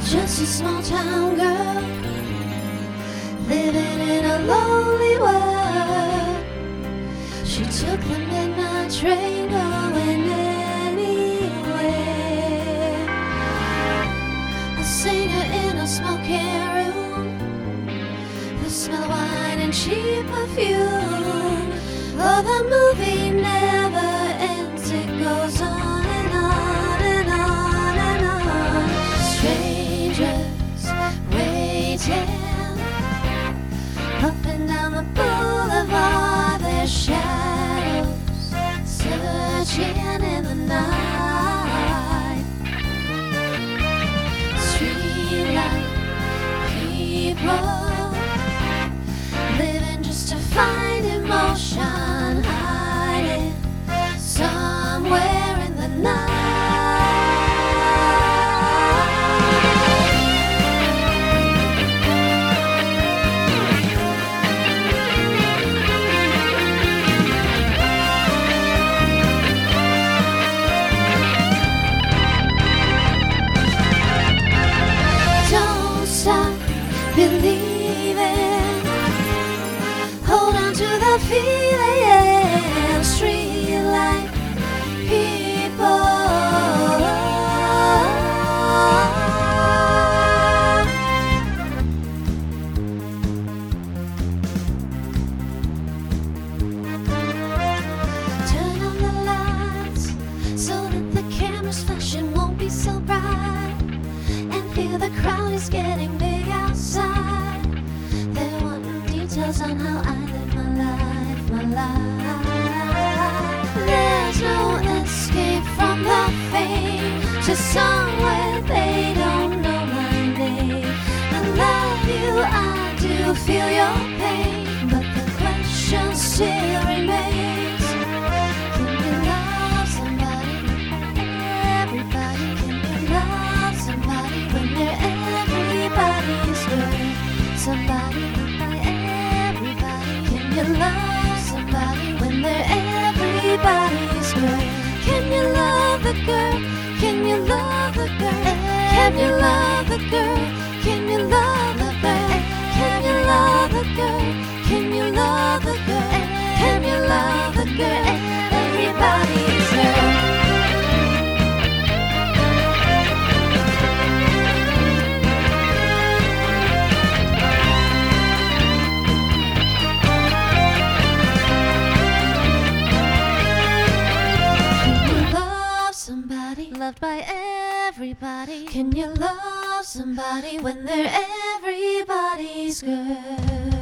Just a small town girl living in a lonely world. She took the midnight train going anywhere. A singer in a smoking room, the smell of wine and cheap perfume. Oh, the movie never ends, it goes on and on and on and on. Strangers waiting up and down the boulevard, their shadows searching in the night. Streetlight people living just to find emotion, hiding somewhere in the night. Don't stop believing, hold on to the feeling. Streetlight people, turn on the lights so that the camera's flashing won't be so bright, and hear the crowd is getting big outside. They're wanting details on how I live my life, my life. There's no escape from the fame to somewhere they don't know my name. I love you, I do feel your pain, but the question still remains: can you love somebody, everybody? Can you love somebody when they're everybody's good? Somebody loved by everybody. Can you love somebody when they're everybody's girl? Can you love the girl? Can you love the girl? Can you love the girl? Can you love the girl? Can you love the girl? Can you love the girl? Can you love the girl? Everybody's girl. Loved by everybody. Can you love somebody when they're everybody's girl?